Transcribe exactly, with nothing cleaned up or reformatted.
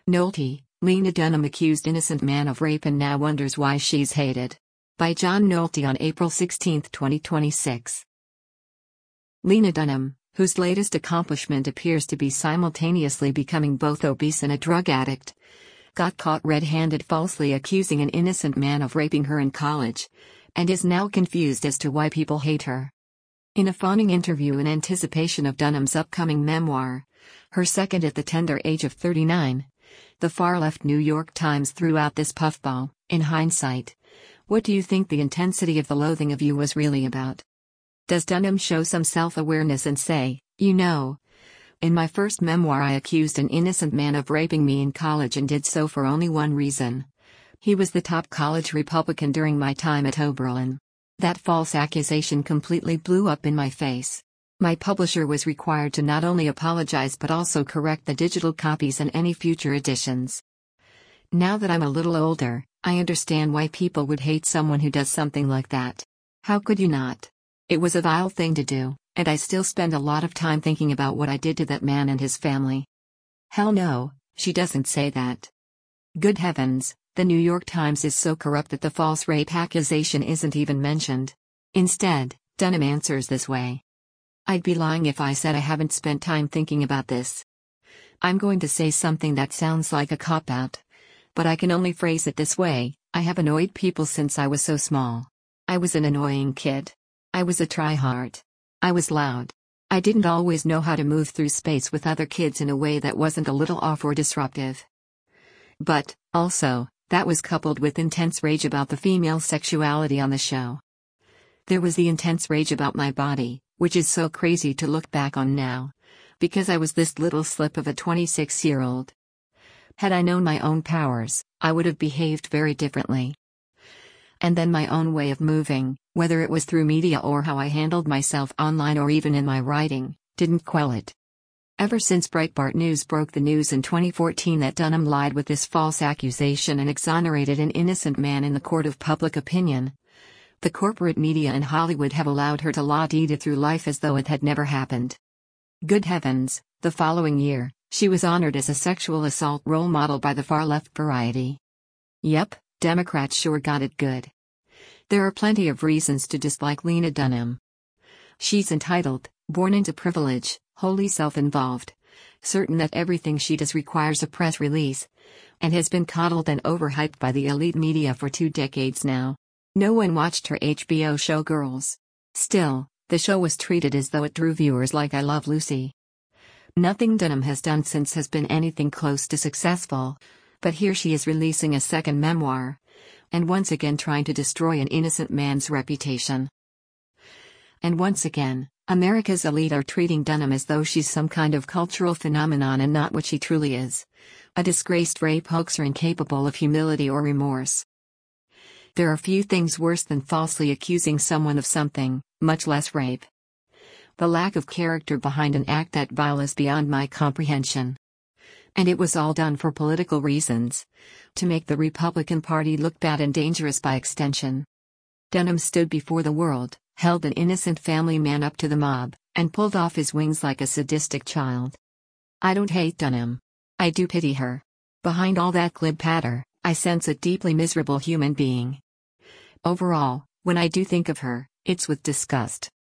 Nolte, Lena Dunham accused innocent man of rape and now wonders why she's hated. By John Nolte on April sixteenth, twenty twenty-six. Lena Dunham, whose latest accomplishment appears to be simultaneously becoming both obese and a drug addict, got caught red-handed falsely accusing an innocent man of raping her in college, and is now confused as to why people hate her. In a fawning interview in anticipation of Dunham's upcoming memoir, her second at the tender age of thirty-nine, the far-left New York Times threw out this puffball. In hindsight, what do you think the intensity of the loathing of you was really about? Does Dunham show some self-awareness and say, you know, in my first memoir I accused an innocent man of raping me in college and did so for only one reason. He was the top college Republican during my time at Oberlin. That false accusation completely blew up in my face. My publisher was required to not only apologize but also correct the digital copies and any future editions. Now that I'm a little older, I understand why people would hate someone who does something like that. How could you not? It was a vile thing to do, and I still spend a lot of time thinking about what I did to that man and his family. Hell no, she doesn't say that. Good heavens, the New York Times is so corrupt that the false rape accusation isn't even mentioned. Instead, Dunham answers this way. I'd be lying if I said I haven't spent time thinking about this. I'm going to say something that sounds like a cop-out, but I can only phrase it this way: I have annoyed people since I was so small. I was an annoying kid. I was a tryhard. I was loud. I didn't always know how to move through space with other kids in a way that wasn't a little off or disruptive. But, also, that was coupled with intense rage about the female sexuality on the show. There was the intense rage about my body, which is so crazy to look back on now, because I was this little slip of a twenty-six-year-old. Had I known my own powers, I would have behaved very differently. And then my own way of moving, whether it was through media or how I handled myself online or even in my writing, didn't quell it. Ever since Breitbart News broke the news in twenty fourteen that Dunham lied with this false accusation and exonerated an innocent man in the court of public opinion, the corporate media in Hollywood have allowed her to la-di-da through life as though it had never happened. Good heavens, the following year, she was honored as a sexual assault role model by the far-left Variety. Yep, Democrats sure got it good. There are plenty of reasons to dislike Lena Dunham. She's entitled, born into privilege, wholly self-involved, certain that everything she does requires a press release, and has been coddled and overhyped by the elite media for two decades now. No one watched her H B O show Girls. Still, the show was treated as though it drew viewers like I Love Lucy. Nothing Dunham has done since has been anything close to successful, but here she is releasing a second memoir, and once again trying to destroy an innocent man's reputation. And once again, America's elite are treating Dunham as though she's some kind of cultural phenomenon and not what she truly is: a disgraced rape hoaxer incapable of humility or remorse. There are few things worse than falsely accusing someone of something, much less rape. The lack of character behind an act that vile is beyond my comprehension. And it was all done for political reasons, to make the Republican Party look bad and dangerous by extension. Dunham stood before the world, held an innocent family man up to the mob, and pulled off his wings like a sadistic child. I don't hate Dunham. I do pity her. Behind all that glib patter, I sense a deeply miserable human being. Overall, when I do think of her, it's with disgust.